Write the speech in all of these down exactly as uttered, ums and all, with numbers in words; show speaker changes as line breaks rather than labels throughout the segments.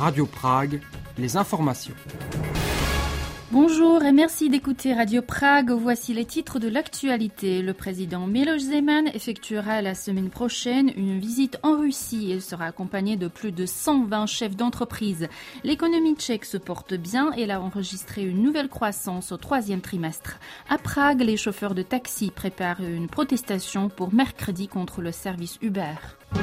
Radio Prague, les informations.
Bonjour et merci d'écouter Radio Prague. Voici les titres de l'actualité. Le président Miloš Zeman effectuera la semaine prochaine une visite en Russie. Il sera accompagné de plus de cent vingt chefs d'entreprise. L'économie tchèque se porte bien et elle a enregistré une nouvelle croissance au troisième trimestre. À Prague, les chauffeurs de taxi préparent une protestation pour mercredi contre le service Uber.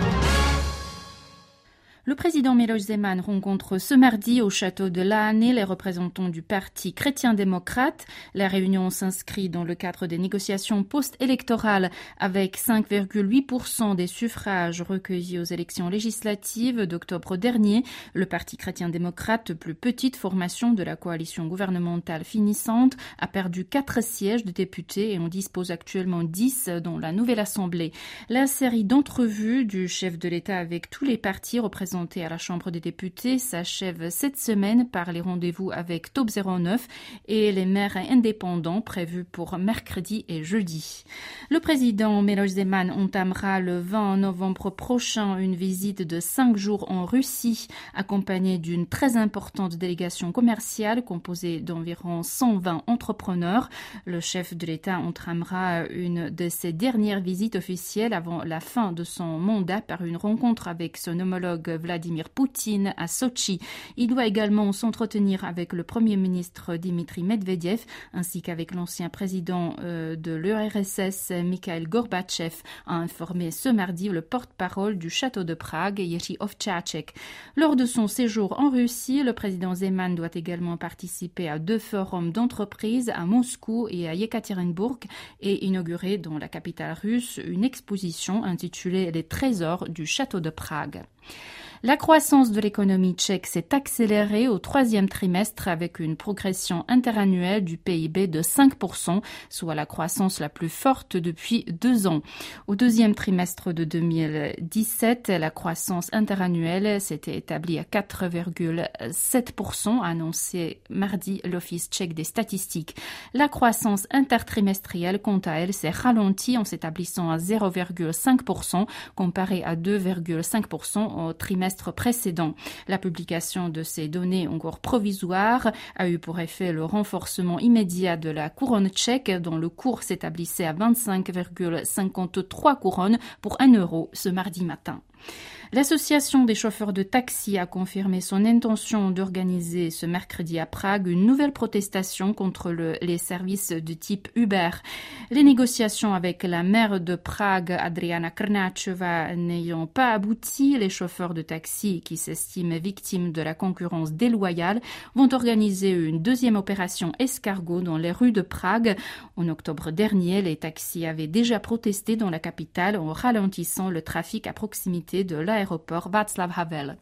Le président Miloš Zeman rencontre ce mardi au château de Láney les représentants du parti chrétien-démocrate. La réunion s'inscrit dans le cadre des négociations post-électorales avec cinq virgule huit pour cent des suffrages recueillis aux élections législatives d'octobre dernier. Le parti chrétien-démocrate, plus petite formation de la coalition gouvernementale finissante, a perdu quatre sièges de députés et en dispose actuellement dix dans la nouvelle assemblée. La série d'entrevues du chef de l'État avec tous les partis représentés à la Chambre des députés s'achève cette semaine par les rendez-vous avec Top zéro neuf et les maires indépendants prévus pour mercredi et jeudi. Le président Miloš Zeman entamera le vingt novembre prochain une visite de cinq jours en Russie, accompagnée d'une très importante délégation commerciale composée d'environ cent vingt entrepreneurs. Le chef de l'État entamera une de ses dernières visites officielles avant la fin de son mandat par une rencontre avec son homologue Vladimir Poutine à Sotchi. Il doit également s'entretenir avec le Premier ministre Dmitri Medvedev ainsi qu'avec l'ancien président euh, de l'U R S S Mikhail Gorbatchev, a informé ce mardi le porte-parole du château de Prague, Jiří Ovčáček. Lors de son séjour en Russie, le président Zeman doit également participer à deux forums d'entreprise à Moscou et à Yekaterinbourg et inaugurer dans la capitale russe une exposition intitulée « Les trésors du château de Prague ». La croissance de l'économie tchèque s'est accélérée au troisième trimestre avec une progression interannuelle du P I B de cinq pour cent, soit la croissance la plus forte depuis deux ans. Au deuxième trimestre de deux mille dix-sept, la croissance interannuelle s'était établie à quatre virgule sept pour cent, a annoncé mardi l'Office tchèque des statistiques. La croissance intertrimestrielle, quant à elle, s'est ralentie en s'établissant à zéro virgule cinq pour cent, comparé à deux virgule cinq pour cent au trimestre précédent. La publication de ces données encore provisoires a eu pour effet le renforcement immédiat de la couronne tchèque dont le cours s'établissait à vingt-cinq virgule cinquante-trois couronnes pour un euro ce mardi matin. L'association des chauffeurs de taxi a confirmé son intention d'organiser ce mercredi à Prague une nouvelle protestation contre le, les services de type Uber. Les négociations avec la maire de Prague, Adriana Krnáčová, n'ayant pas abouti, les chauffeurs de taxi qui s'estiment victimes de la concurrence déloyale vont organiser une deuxième opération escargot dans les rues de Prague. En octobre dernier, les taxis avaient déjà protesté dans la capitale en ralentissant le trafic à proximité de l'aéroport Václav Havel.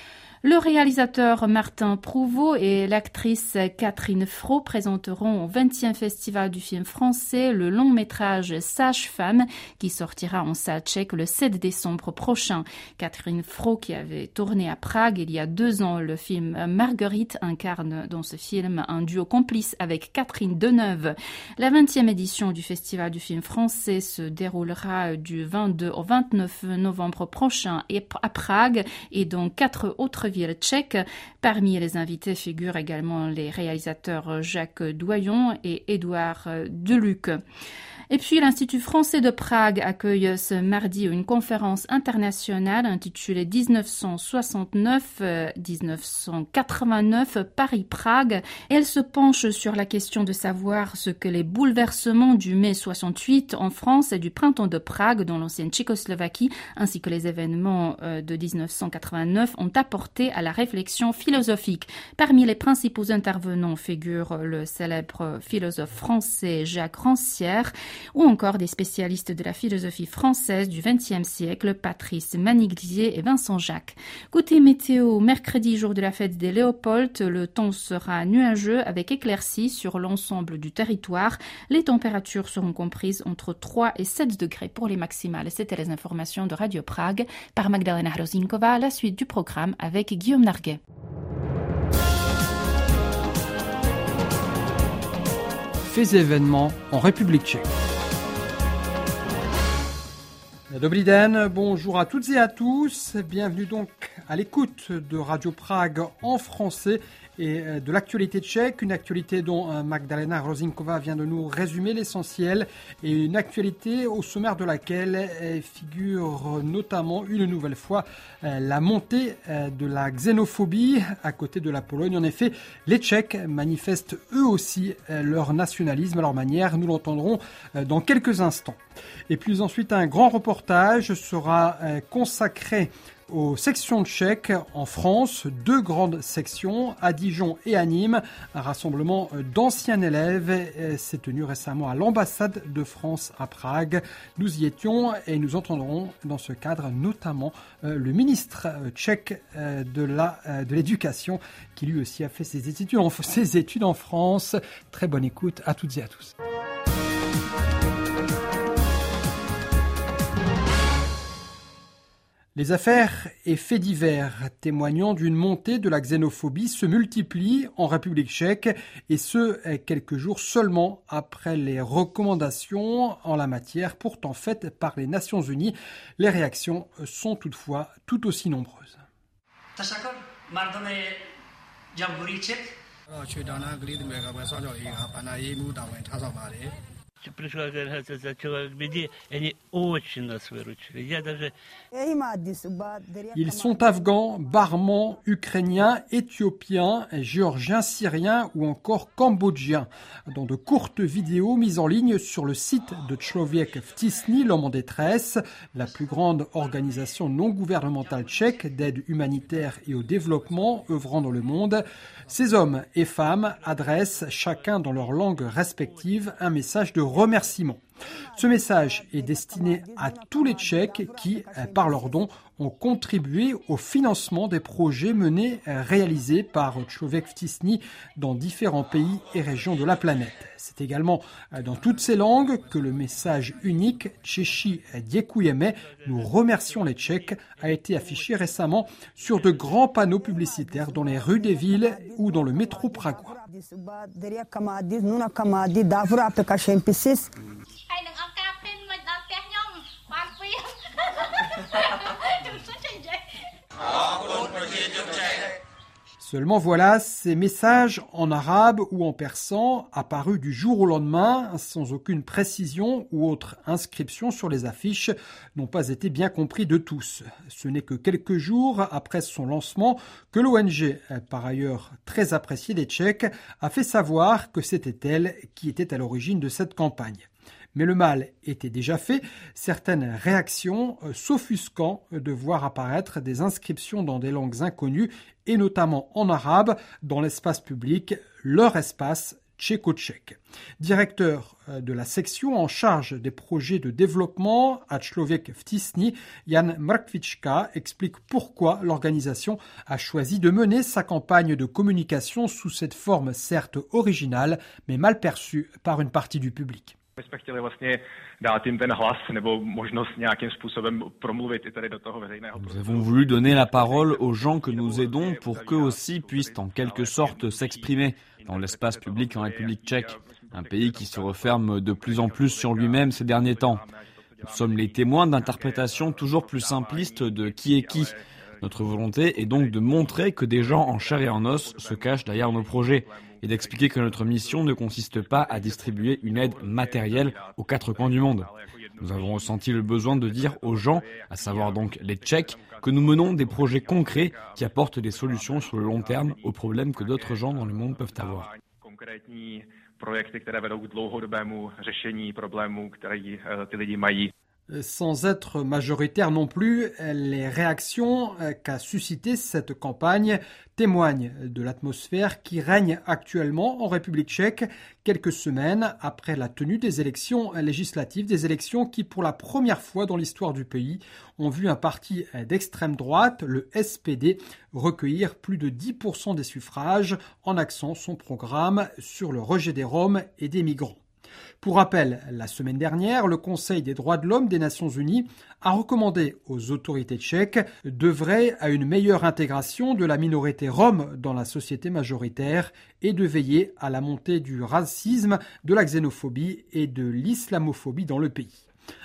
Le réalisateur Martin Prouvot et l'actrice Catherine Fro présenteront au vingtième Festival du film français le long-métrage Sage-femme qui sortira en salle tchèque le sept décembre prochain. Catherine Fro, qui avait tourné à Prague il y a deux ans le film Marguerite, incarne dans ce film un duo complice avec Catherine Deneuve. La vingtième édition du Festival du film français se déroulera du vingt-deux au vingt-neuf novembre prochain à Prague et dans quatre autres villes tchèques. Parmi les invités figurent également les réalisateurs Jacques Doyon et Édouard Deluc. Et puis l'Institut français de Prague accueille ce mardi une conférence internationale intitulée dix-neuf cent soixante-neuf à dix-neuf cent quatre-vingt-neuf Paris-Prague. Elle se penche sur la question de savoir ce que les bouleversements du mai soixante-huit en France et du printemps de Prague dans l'ancienne Tchécoslovaquie ainsi que les événements de dix-neuf cent quatre-vingt-neuf ont apporté à la réflexion philosophique. Parmi les principaux intervenants figurent le célèbre philosophe français Jacques Rancière ou encore des spécialistes de la philosophie française du vingtième siècle, Patrice Maniglier et Vincent Jacques. Côté météo, mercredi, jour de la fête des Léopoldes, le temps sera nuageux avec éclaircies sur l'ensemble du territoire. Les températures seront comprises entre trois et sept degrés pour les maximales. C'était les informations de Radio Prague par Magdalena Hrozinkova. La suite du programme avec Guillaume Narguet.
Faits et événements en République tchèque. Dobrý den, bonjour à toutes et à tous. Bienvenue donc à l'écoute de Radio Prague en français et de l'actualité tchèque, une actualité dont Magdalena Hrozinkova vient de nous résumer l'essentiel et une actualité au sommaire de laquelle figure notamment une nouvelle fois la montée de la xénophobie à côté de la Pologne. En effet, les Tchèques manifestent eux aussi leur nationalisme à leur manière, nous l'entendrons dans quelques instants. Et puis ensuite, un grand reportage sera consacré aux sections tchèques en France, deux grandes sections, à Dijon et à Nîmes. Un rassemblement d'anciens élèves s'est tenu récemment à l'ambassade de France à Prague. Nous y étions et nous entendrons dans ce cadre notamment le ministre tchèque de la, de l'éducation qui lui aussi a fait ses études en, ses études en France. Très bonne écoute à toutes et à tous. Les affaires et faits divers témoignant d'une montée de la xénophobie se multiplient en République tchèque et ce, quelques jours seulement après les recommandations en la matière pourtant faites par les Nations Unies. Les réactions sont toutefois tout aussi nombreuses. Ils sont afghans, barmans, ukrainiens, éthiopiens, géorgiens, syriens ou encore cambodgiens. Dans de courtes vidéos mises en ligne sur le site de Člověk v tísni, l'homme en détresse, la plus grande organisation non gouvernementale tchèque d'aide humanitaire et au développement œuvrant dans le monde, ces hommes et femmes adressent chacun dans leur langue respective un message de remerciement. Ce message est destiné à tous les Tchèques qui, par leurs dons, ont contribué au financement des projets menés, réalisés par Člověk v tísni dans différents pays et régions de la planète. C'est également dans toutes ces langues que le message unique « Češi děkujeme », nous remercions les Tchèques, a été affiché récemment sur de grands panneaux publicitaires dans les rues des villes ou dans le métro pragois. Seulement voilà, ces messages en arabe ou en persan, apparus du jour au lendemain, sans aucune précision ou autre inscription sur les affiches, n'ont pas été bien compris de tous. Ce n'est que quelques jours après son lancement que l'O N G, par ailleurs très appréciée des Tchèques, a fait savoir que c'était elle qui était à l'origine de cette campagne. Mais le mal était déjà fait, certaines réactions s'offusquant de voir apparaître des inscriptions dans des langues inconnues et notamment en arabe dans l'espace public, leur espace tchéco-tchèque. Directeur de la section en charge des projets de développement à Člověk v tísni, Jan Mrkvička explique pourquoi l'organisation a choisi de mener sa campagne de communication sous cette forme certes originale, mais mal perçue par une partie du public.
Nous avons voulu donner la parole aux gens que nous aidons pour qu'eux aussi puissent en quelque sorte s'exprimer dans l'espace public en République tchèque, un pays qui se referme de plus en plus sur lui-même ces derniers temps. Nous sommes les témoins d'interprétations toujours plus simplistes de qui est qui. Notre volonté est donc de montrer que des gens en chair et en os se cachent derrière nos projets et d'expliquer que notre mission ne consiste pas à distribuer une aide matérielle aux quatre coins du monde. Nous avons ressenti le besoin de dire aux gens, à savoir donc les Tchèques, que nous menons des projets concrets qui apportent des solutions sur le long terme aux problèmes que d'autres gens dans le monde peuvent avoir.
Sans être majoritaire non plus, les réactions qu'a suscité cette campagne témoignent de l'atmosphère qui règne actuellement en République tchèque, quelques semaines après la tenue des élections législatives, des élections qui, pour la première fois dans l'histoire du pays, ont vu un parti d'extrême droite, le S P D, recueillir plus de dix pour cent des suffrages en axant son programme sur le rejet des Roms et des migrants. Pour rappel, la semaine dernière, le Conseil des droits de l'homme des Nations Unies a recommandé aux autorités tchèques d'œuvrer à une meilleure intégration de la minorité rome dans la société majoritaire et de veiller à la montée du racisme, de la xénophobie et de l'islamophobie dans le pays.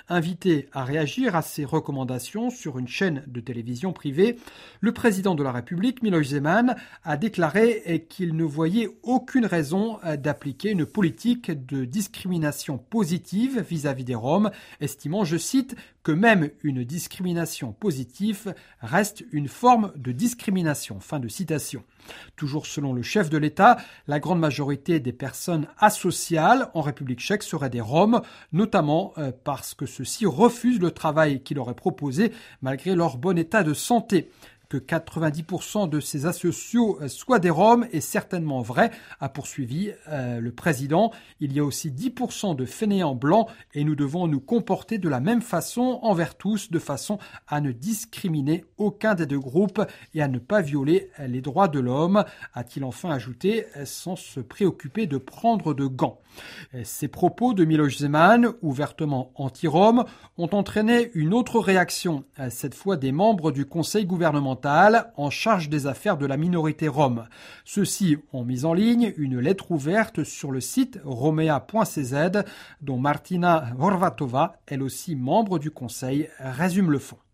Invité à réagir à ces recommandations sur une chaîne de télévision privée, le président de la République, Miloš Zeman, a déclaré qu'il ne voyait aucune raison d'appliquer une politique de discrimination positive vis-à-vis des Roms, estimant, je cite, que même une discrimination positive reste une forme de discrimination. Fin de citation. Toujours selon le chef de l'État, la grande majorité des personnes asociales en République tchèque seraient des Roms, notamment parce que ceux-ci refusent le travail qu'il leur est proposé malgré leur bon état de santé. Que quatre-vingt-dix pour cent de ces asociaux soient des Roms est certainement vrai, a poursuivi euh, le président. Il y a aussi dix pour cent de fainéants blancs et nous devons nous comporter de la même façon envers tous, de façon à ne discriminer aucun des deux groupes et à ne pas violer les droits de l'homme, a-t-il enfin ajouté sans se préoccuper de prendre de gants. Ces propos de Miloš Zeman, ouvertement anti-Roms, ont entraîné une autre réaction, cette fois des membres du Conseil gouvernemental en charge des affaires de la minorité rome. Ceux-ci ont mis en ligne une lettre ouverte sur le site romea point c z dont Martina Horvatova, elle aussi membre du Conseil, résume le fond.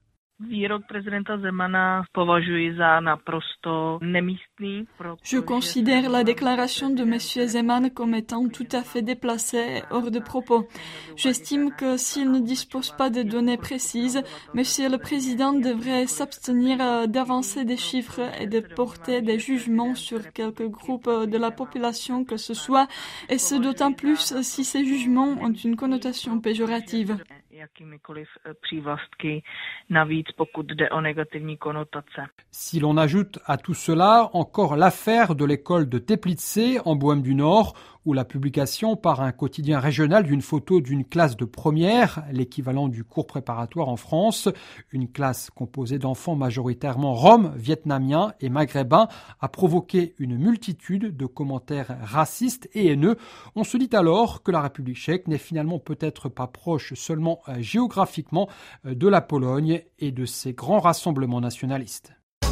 Je considère la déclaration de M. Zeman comme étant tout à fait déplacée et hors de propos. J'estime que s'il ne dispose pas de données précises, M. le Président devrait s'abstenir d'avancer des chiffres et de porter des jugements sur quelques groupes de la population que ce soit, et ce d'autant plus si ces jugements ont une connotation péjorative.
Si l'on ajoute à tout cela encore l'affaire de l'école de Teplice en Bohême du Nord, où la publication par un quotidien régional d'une photo d'une classe de première, l'équivalent du cours préparatoire en France, une classe composée d'enfants majoritairement roms, vietnamiens et maghrébins, a provoqué une multitude de commentaires racistes et haineux. On se dit alors que la République tchèque n'est finalement peut-être pas proche seulement géographiquement de la Pologne et de ses grands rassemblements nationalistes.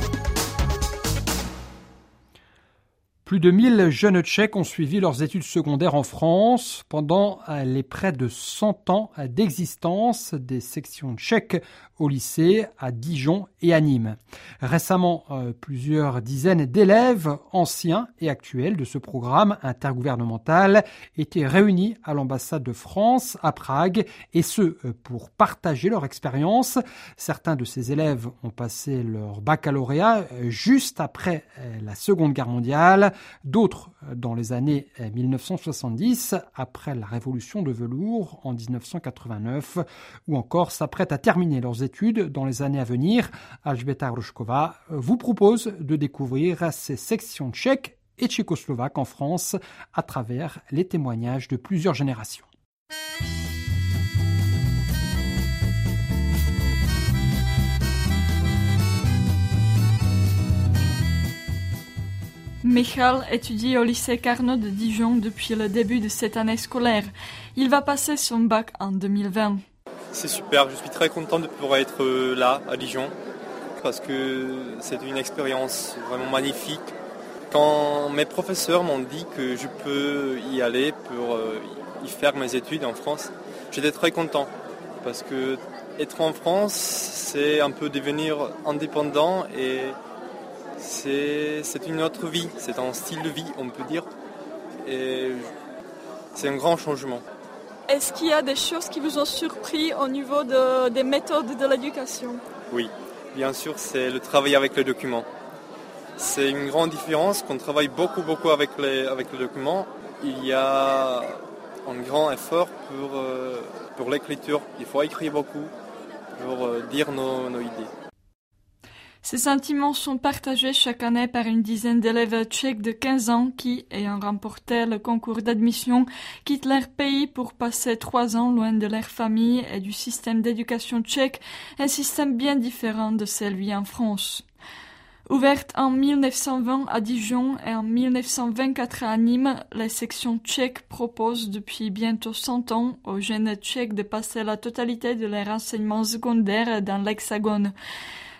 Plus de mille jeunes Tchèques ont suivi leurs études secondaires en France pendant les près de cent ans d'existence des sections tchèques au lycée à Dijon et à Nîmes. Récemment, plusieurs dizaines d'élèves anciens et actuels de ce programme intergouvernemental étaient réunis à l'ambassade de France à Prague, et ce pour partager leur expérience. Certains de ces élèves ont passé leur baccalauréat juste après la Seconde Guerre mondiale, d'autres dans les années dix-neuf cent soixante-dix, après la révolution de velours en dix-neuf cent quatre-vingt-neuf, ou encore s'apprêtent à terminer leurs études dans les années à venir. Alžběta Hrušková vous propose de découvrir ces sections tchèques et tchécoslovaques en France à travers les témoignages de plusieurs générations.
Michal étudie au lycée Carnot de Dijon depuis le début de cette année scolaire. Il va passer son bac en deux mille vingt.
C'est super, je suis très content de pouvoir être là, à Dijon, parce que c'est une expérience vraiment magnifique. Quand mes professeurs m'ont dit que je peux y aller pour y faire mes études en France, j'étais très content, parce que être en France, c'est un peu devenir indépendant et c'est, c'est une autre vie, c'est un style de vie, on peut dire, et c'est un grand changement.
Est-ce qu'il y a des choses qui vous ont surpris au niveau de, des méthodes de l'éducation ?
Oui, bien sûr, c'est le travail avec les documents. C'est une grande différence qu'on travaille beaucoup, beaucoup avec les, avec les documents. Il y a un grand effort pour, euh, pour l'écriture. Il faut écrire beaucoup pour euh, dire nos, nos idées.
Ces sentiments sont partagés chaque année par une dizaine d'élèves tchèques de quinze ans qui, ayant remporté le concours d'admission, quittent leur pays pour passer trois ans loin de leur famille et du système d'éducation tchèque, un système bien différent de celui en France. Ouverte en mille neuf cent vingt à Dijon et en mille neuf cent vingt-quatre à Nîmes, les sections tchèques proposent depuis bientôt cent ans aux jeunes tchèques de passer la totalité de leur enseignement secondaire dans l'Hexagone.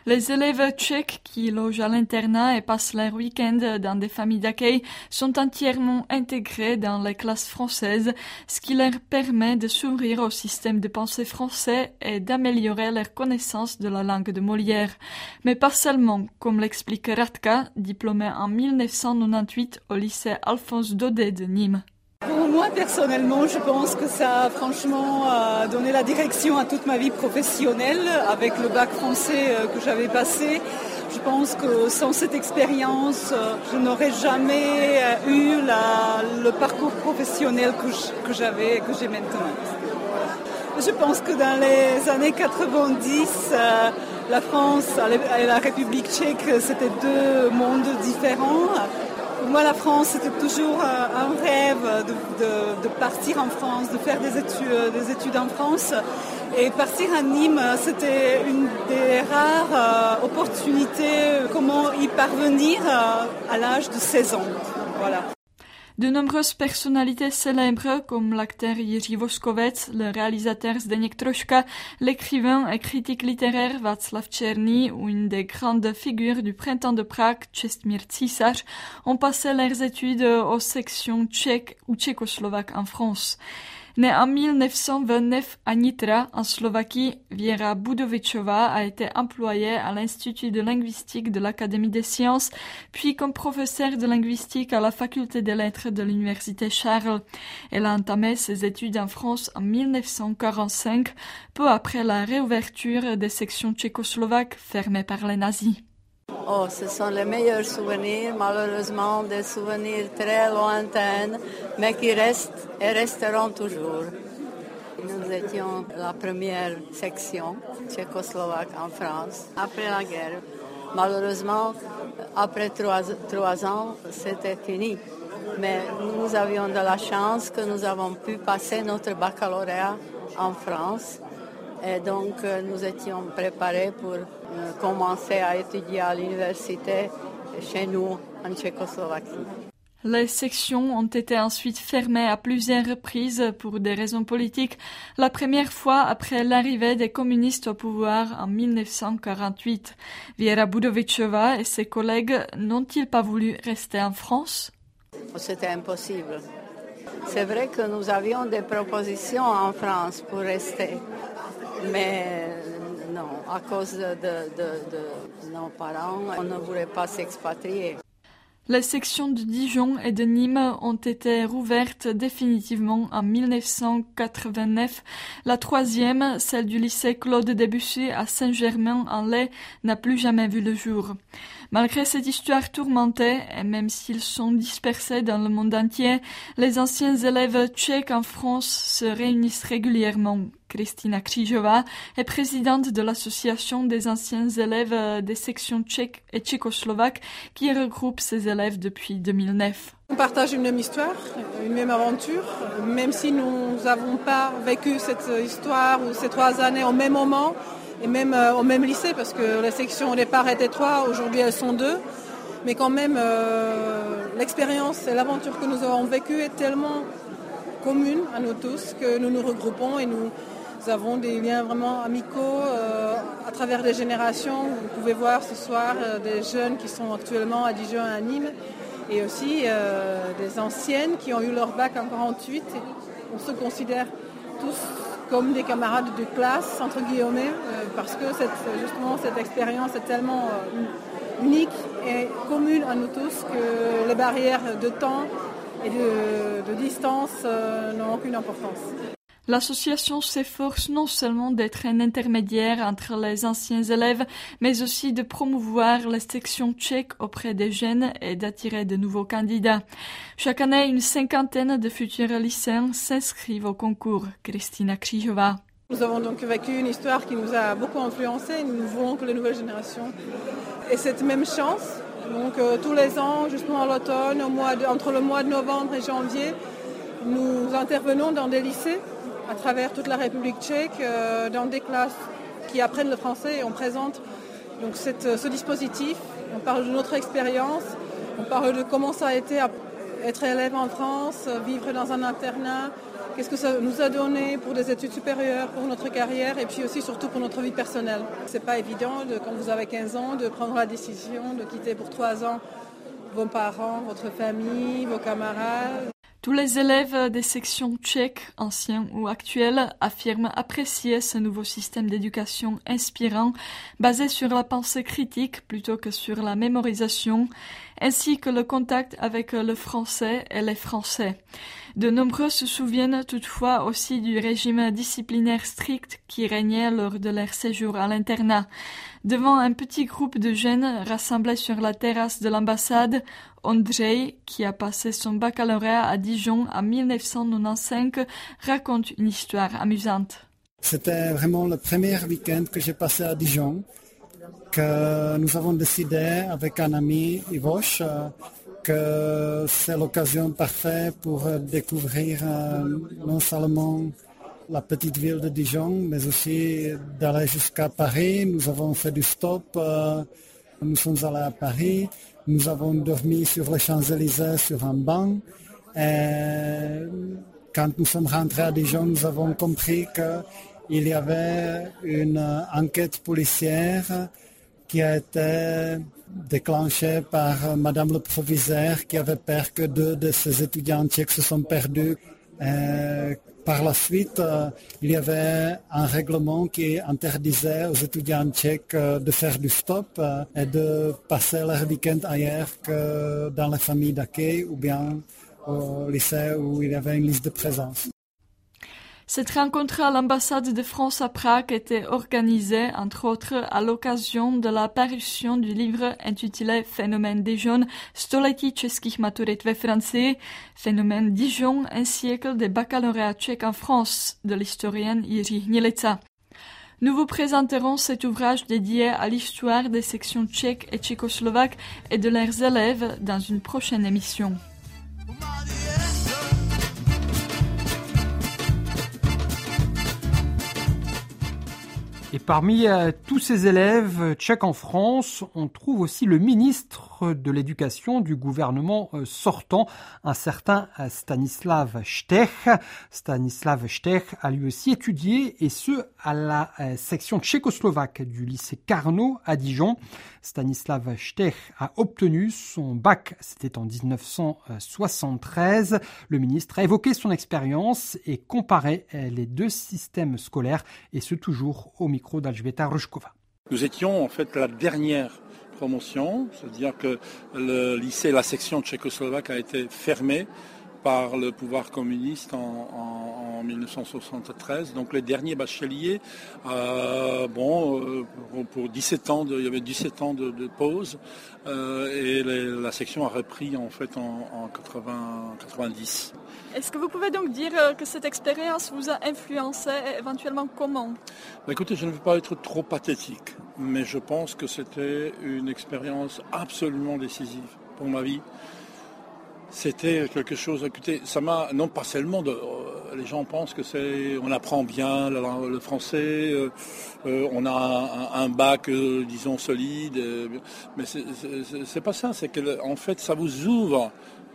Les élèves tchèques qui logent à l'internat et passent leur week-end dans des familles d'accueil sont entièrement intégrés dans les classes françaises, ce qui leur permet de s'ouvrir au système de pensée français et d'améliorer leur connaissance de la langue de Molière. Mais pas seulement, comme l'explique Radka, diplômée en mille neuf cent quatre-vingt-dix-huit au lycée Alphonse Daudet de Nîmes.
Pour moi, personnellement, je pense que ça a franchement euh, donné la direction à toute ma vie professionnelle avec le bac français euh, que j'avais passé. Je pense que sans cette expérience, euh, je n'aurais jamais euh, eu la, le parcours professionnel que, je, que j'avais et que j'ai maintenant. Je pense que dans les années quatre-vingt-dix, euh, la France et la République tchèque, c'était deux mondes différents. Pour moi, la France, c'était toujours un rêve de, de, de partir en France, de faire des études, des études en France. Et partir à Nîmes, c'était une des rares euh, opportunités, comment y parvenir euh, à l'âge de seize ans. Voilà.
De nombreuses personnalités célèbres comme l'acteur Jiří Voskovec, le réalisateur Zdeněk Troška, l'écrivain et critique littéraire Václav Černý ou une des grandes figures du printemps de Prague, Čestmír Císař, ont passé leurs études aux sections tchèques ou tchécoslovaques en France. Née en mille neuf cent vingt-neuf à Nitra, en Slovaquie, Věra Budovičová a été employée à l'Institut de linguistique de l'Académie des sciences, puis comme professeure de linguistique à la faculté des lettres de l'Université Charles. Elle a entamé ses études en France en mille neuf cent quarante-cinq, peu après la réouverture des sections tchécoslovaques fermées par les nazis.
Oh, ce sont les meilleurs souvenirs, malheureusement des souvenirs très lointains, mais qui restent et resteront toujours. Nous étions la première section tchécoslovaque en France après la guerre. Malheureusement, après trois, trois ans, c'était fini. Mais nous avions de la chance que nous avons pu passer notre baccalauréat en France. Et donc, nous étions préparés pour commencer à étudier à l'université chez nous, en Tchécoslovaquie.
Les sections ont été ensuite fermées à plusieurs reprises pour des raisons politiques, la première fois après l'arrivée des communistes au pouvoir en mille neuf cent quarante-huit. Věra Budovičová et ses collègues n'ont-ils pas voulu rester en France?
C'était impossible. C'est vrai que nous avions des propositions en France pour rester, mais non, à cause de, de, de nos parents, on ne voulait pas s'expatrier.
Les sections de Dijon et de Nîmes ont été rouvertes définitivement en mille neuf cent quatre-vingt-neuf. La troisième, celle du lycée Claude Debussy à Saint-Germain-en-Laye, n'a plus jamais vu le jour. Malgré cette histoire tourmentée, et même s'ils sont dispersés dans le monde entier, les anciens élèves tchèques en France se réunissent régulièrement. Kristina Křížová est présidente de l'association des anciens élèves des sections tchèques et tchécoslovaques qui regroupe ces élèves depuis deux mille neuf.
On partage une même histoire, une même aventure, même si nous n'avons pas vécu cette histoire ou ces trois années au même moment et même euh, au même lycée, parce que les sections au départ étaient trois, aujourd'hui elles sont deux. Mais quand même, euh, l'expérience et l'aventure que nous avons vécue est tellement commune à nous tous que nous nous regroupons et nous Nous avons des liens vraiment amicaux euh, à travers les générations. Vous pouvez voir ce soir euh, des jeunes qui sont actuellement à Dijon et à Nîmes et aussi euh, des anciennes qui ont eu leur bac en quarante-huit. Et on se considère tous comme des camarades de classe, entre guillemets, euh, parce que cette, justement cette expérience est tellement euh, unique et commune à nous tous que les barrières de temps et de, de distance euh, n'ont aucune importance.
L'association s'efforce non seulement d'être un intermédiaire entre les anciens élèves, mais aussi de promouvoir les sections tchèques auprès des jeunes et d'attirer de nouveaux candidats. Chaque année, une cinquantaine de futurs lycéens s'inscrivent au concours. Kristina Křížová.
Nous avons donc vécu une histoire qui nous a beaucoup influencés. Nous voulons que les nouvelles générations aient cette même chance. Donc euh, tous les ans, justement à l'automne, au mois de, entre le mois de novembre et janvier, nous intervenons dans des lycées à travers toute la République tchèque, euh, dans des classes qui apprennent le français et on présente donc cette, ce dispositif. On parle de notre expérience, on parle de comment ça a été être élève en France, vivre dans un internat qu'est-ce que ça nous a donné pour des études supérieures, pour notre carrière et puis aussi surtout pour notre vie personnelle. C'est pas évident de, quand vous avez quinze ans de prendre la décision de quitter pour trois ans vos parents, votre famille, vos camarades.
Tous les élèves des sections tchèques, anciens ou actuels, affirment apprécier ce nouveau système d'éducation inspirant, basé sur la pensée critique plutôt que sur la mémorisation, ainsi que le contact avec le français et les Français. De nombreux se souviennent toutefois aussi du régime disciplinaire strict qui régnait lors de leur séjour à l'internat. Devant un petit groupe de jeunes rassemblés sur la terrasse de l'ambassade, Ondřej, qui a passé son baccalauréat à Dijon en mille neuf cent quatre-vingt-quinze, raconte une histoire amusante.
C'était vraiment le premier week-end que j'ai passé à Dijon, que nous avons décidé avec un ami, Ivoš, que c'est l'occasion parfaite pour découvrir euh, non seulement la petite ville de Dijon, mais aussi d'aller jusqu'à Paris. Nous avons fait du stop, euh, nous sommes allés à Paris, nous avons dormi sur les Champs-Élysées sur un banc. Et quand nous sommes rentrés à Dijon, nous avons compris qu'il y avait une enquête policière qui a été déclenchée par Madame le proviseur qui avait peur que deux de ses étudiants tchèques se sont perdus. Et par la suite, euh, il y avait un règlement qui interdisait aux étudiants tchèques euh, de faire du stop euh, et de passer leur week-end ailleurs que dans les familles d'accueil ou bien au lycée où il y avait une liste de présence.
Cette rencontre à l'ambassade de France à Prague était organisée, entre autres, à l'occasion de la parution du livre intitulé Phénomène Dijon, století českých maturit ve Francii, Phénomène Dijon, un siècle des baccalauréats tchèques en France, de l'historienne Jiří Hnilica. Nous vous présenterons cet ouvrage dédié à l'histoire des sections tchèques et tchécoslovaques et de leurs élèves dans une prochaine émission.
Et parmi euh, tous ces élèves tchèques en France, on trouve aussi le ministre de l'Éducation du gouvernement euh, sortant, un certain euh, Stanislav Štech. Stanislav Štech a lui aussi étudié, et ce, à la euh, section tchécoslovaque du lycée Carnot à Dijon. Stanislav Štech a obtenu son bac, c'était en dix-neuf cent soixante-treize. Le ministre a évoqué son expérience et comparé euh, les deux systèmes scolaires, et ce toujours au micro d'Alžběta Rožková.
Nous étions en fait la dernière promotion, c'est-à-dire que le lycée, la section tchécoslovaque a été fermée par le pouvoir communiste en, en, en dix-neuf cent soixante-treize. Donc les derniers bacheliers, euh, bon, euh, pour, pour dix-sept ans, de, il y avait dix-sept ans de, de pause euh, et les, la section a repris en fait en, en quatre-vingts, quatre-vingt-dix.
Est-ce que vous pouvez donc dire que cette expérience vous a influencé et éventuellement comment ?
Bah écoutez, je ne veux pas être trop pathétique, mais je pense que c'était une expérience absolument décisive pour ma vie. C'était quelque chose, écoutez, ça m'a, non pas seulement, de, euh, les gens pensent que c'est, on apprend bien le, le français, euh, euh, on a un, un bac, euh, disons, solide, euh, mais c'est, c'est, c'est pas ça, c'est que en fait ça vous ouvre.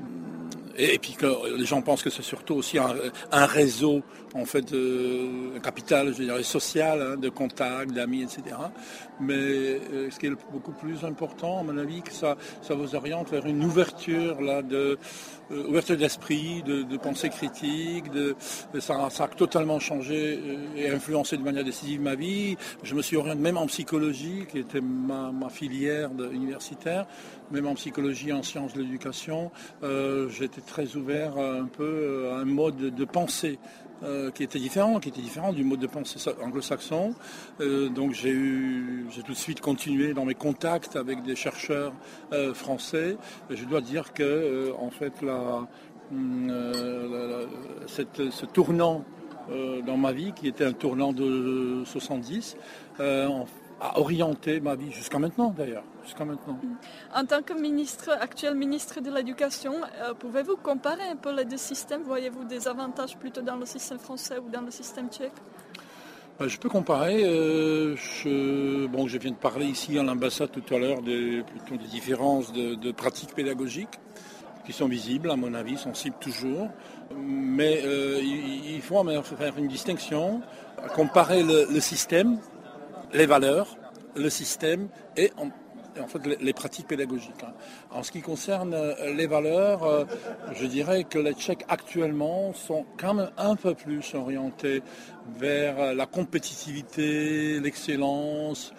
Et, et puis que les gens pensent que c'est surtout aussi un, un réseau, en fait, euh, un capital, je dirais, social, hein, de contacts, d'amis, et cetera. Mais euh, ce qui est beaucoup plus important, à mon avis, que ça, ça vous oriente vers une ouverture, là, de, euh, ouverture d'esprit, de, de pensée critique. De, de, ça, ça a totalement changé et influencé de manière décisive ma vie. Je me suis orienté même en psychologie, qui était ma, ma filière de, universitaire, même en psychologie, en sciences de l'éducation. Euh, j'étais très ouvert un peu à un mode de pensée euh, qui était différent, qui était différent du mode de pensée anglo-saxon. Euh, donc j'ai eu, j'ai tout de suite continué dans mes contacts avec des chercheurs euh, français. Et je dois dire que euh, en fait la, euh, la, la, cette, ce tournant euh, dans ma vie, qui était un tournant de soixante-dix, euh, en, a orienté ma vie jusqu'à maintenant d'ailleurs. Jusqu'à maintenant.
En tant que ministre, actuel ministre de l'Éducation, euh, pouvez-vous comparer un peu les deux systèmes ? Voyez-vous des avantages plutôt dans le système français ou dans le système tchèque ?
Ben, je peux comparer. Euh, je, bon, je viens de parler ici à l'ambassade tout à l'heure des, plutôt des différences de, de pratiques pédagogiques qui sont visibles, à mon avis, sensibles toujours. Mais euh, il, il faut faire une distinction, comparer le, le système, les valeurs, le système et en, en fait les, les pratiques pédagogiques. En ce qui concerne les valeurs, je dirais que les Tchèques actuellement sont quand même un peu plus orientés vers la compétitivité, l'excellence,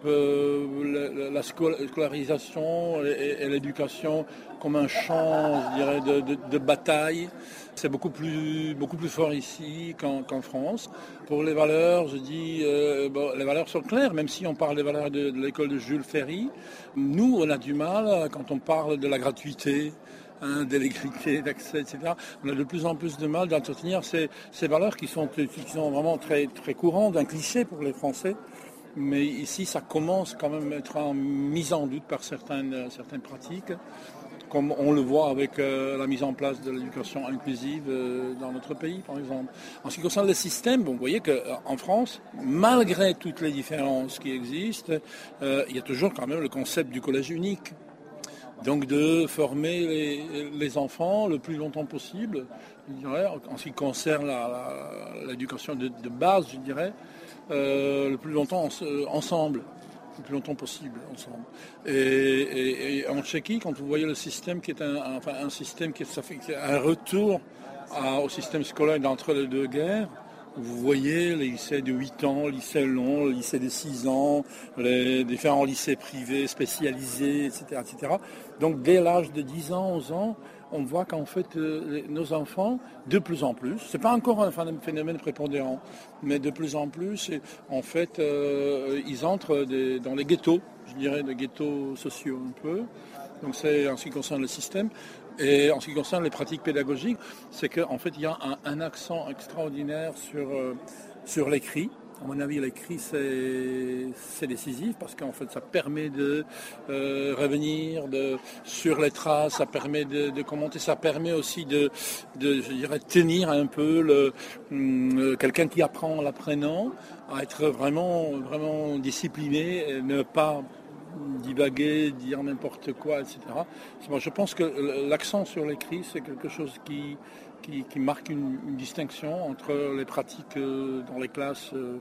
euh, la scolarisation et, et l'éducation comme un champ, je dirais, de, de, de bataille. C'est beaucoup plus, beaucoup plus fort ici qu'en, qu'en France. Pour les valeurs, je dis, euh, bon, les valeurs sont claires, même si on parle des valeurs de, de l'école de Jules Ferry. Nous, on a du mal, quand on parle de la gratuité, hein, de l'égalité d'accès, et cetera, on a de plus en plus de mal d'entretenir ces, ces valeurs qui sont, qui sont vraiment très, très courantes, un cliché pour les Français. Mais ici, ça commence quand même à être en mise en doute par certaines, certaines pratiques, comme on le voit avec euh, la mise en place de l'éducation inclusive euh, dans notre pays, par exemple. En ce qui concerne le système, bon, vous voyez qu'en France, malgré toutes les différences qui existent, euh, il y a toujours quand même le concept du collège unique. Donc de former les, les enfants le plus longtemps possible, je dirais, en ce qui concerne la, la, l'éducation de, de base, je dirais, euh, le plus longtemps en, ensemble. Le plus longtemps possible ensemble. Et, et, et en Tchéquie, quand vous voyez le système qui est un, un, enfin, un système qui est, ça fait, qui est un retour à, au système scolaire d'entre les deux guerres, vous voyez les lycées de huit ans, les lycées longs, les lycées de six ans, les différents lycées privés spécialisés, et cetera, et cetera. Donc dès l'âge de dix ans, onze ans, on voit qu'en fait euh, nos enfants, de plus en plus, c'est pas encore un phénomène prépondérant, mais de plus en plus, en fait, euh, ils entrent des, dans les ghettos, je dirais des ghettos sociaux un peu. Donc c'est en ce qui concerne le système. Et en ce qui concerne les pratiques pédagogiques, c'est qu'en fait il y a un, un accent extraordinaire sur, euh, sur l'écrit. À mon avis, l'écrit, c'est, c'est décisif parce qu'en fait, ça permet de euh, revenir de, sur les traces, ça permet de, de commenter, ça permet aussi de, de, je dirais, tenir un peu le, euh, quelqu'un qui apprend en l'apprenant à être vraiment, vraiment discipliné et ne pas divaguer, dire n'importe quoi, et cetera. Moi, je pense que l'accent sur l'écrit, c'est quelque chose qui... Qui, qui marque une, une distinction entre les pratiques euh, dans les classes euh,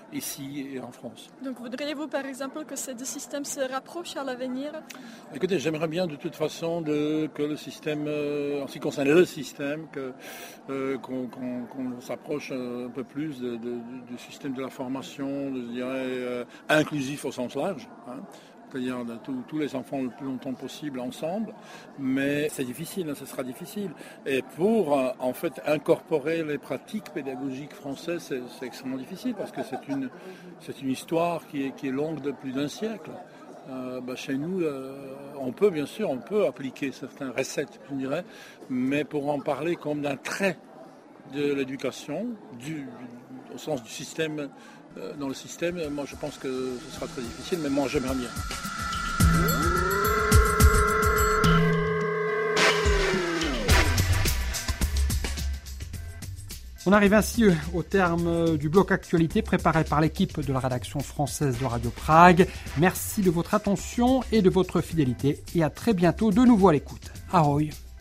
ici et en France.
Donc voudriez-vous par exemple que ces deux systèmes se rapprochent à l'avenir ?
Écoutez, j'aimerais bien de toute façon de, que le système, euh, en ce qui concerne le système, que, euh, qu'on, qu'on, qu'on s'approche un peu plus de, de, du système de la formation, je dirais, euh, inclusif au sens large. Hein. C'est-à-dire de tout, tous les enfants le plus longtemps possible ensemble, mais c'est difficile, hein, ce sera difficile. Et pour euh, en fait incorporer les pratiques pédagogiques françaises, c'est, c'est extrêmement difficile parce que c'est une, c'est une histoire qui est, qui est longue de plus d'un siècle. Euh, bah, chez nous, euh, on peut bien sûr, on peut appliquer certaines recettes, je dirais, mais pour en parler comme d'un trait de l'éducation, du, au sens du système, euh, dans le système, moi je pense que ce sera très difficile, mais moi j'aimerais bien.
On arrive ainsi au terme du bloc actualité préparé par l'équipe de la rédaction française de Radio Prague. Merci de votre attention et de votre fidélité et à très bientôt de nouveau à l'écoute. Ahoj!